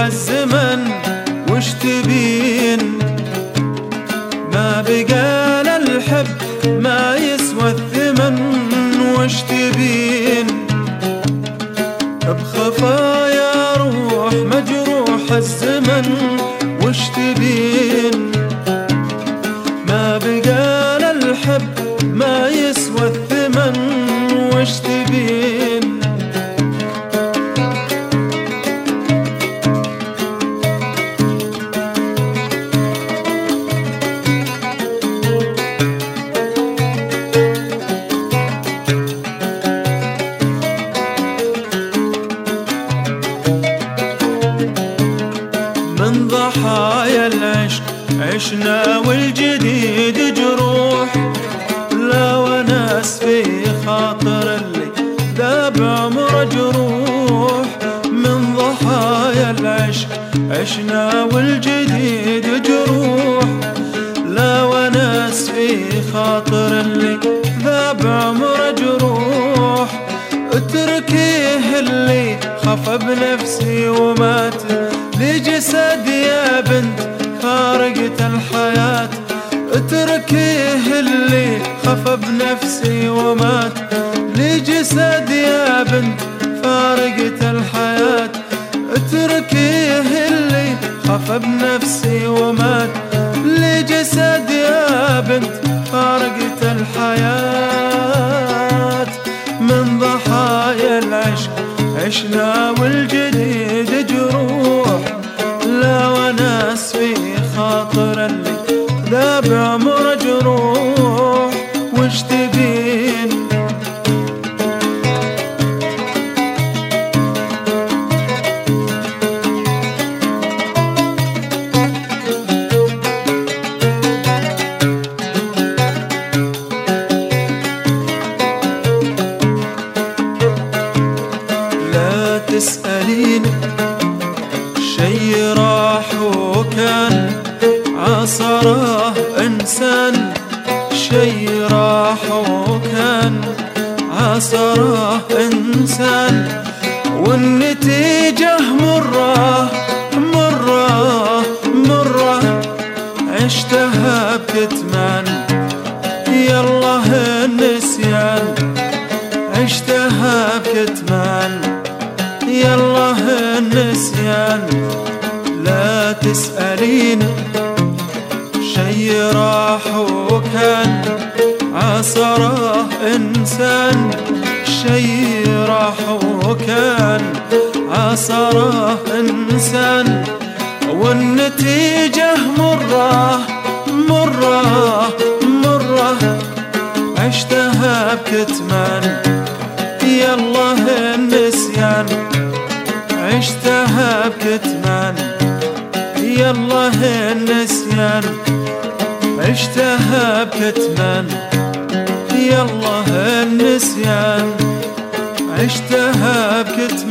الزمن وش تبين؟ ما بقى للحب ما يسوى الثمن وش تبين؟ بخفايا روح مجروح الزمن وش تبين؟ ما بقى للحب ما يسوى الثمن وش تبين؟ من ضحايا العشق عشنا والجديد جروح، لا وناس في خاطر اللي ذاب عمره جروح. من ضحايا العشق عشنا والجديد جروح، لا وناس في خاطر اللي ذاب عمره جروح. اتركيه اللي خاف بنفسي ومات لجسد يا بنت فارقة الحياة. اتركيه اللي خاف بنفسي ومات لجسد يا بنت فارقة الحياة. اتركيه اللي خاف بنفسي ومات لجسد يا بنت فارقة الحياة. من ضحايا العشق عشنا والجديد جروح، لا وناس في خاطر اللي ذاب عمره جروح وش تبين؟ لا تسألين شي راح وكان عصره إنسان. شي راح وكان عصره إنسان، والنتيجة مرة مرة مرة. عشتها بكتمان يالله النسيان، عشتها بكتمان يالله النسيان. لا تسألين شي راح وكان عصره إنسان. شي راح وكان عصره إنسان، والنتيجة مرة مرة مرة. عشتها بكتمان يالله النسيان، عشتها بكتمان يالله النسيان. عشتها بكتمان يالله النسيان، عشتها بكتمان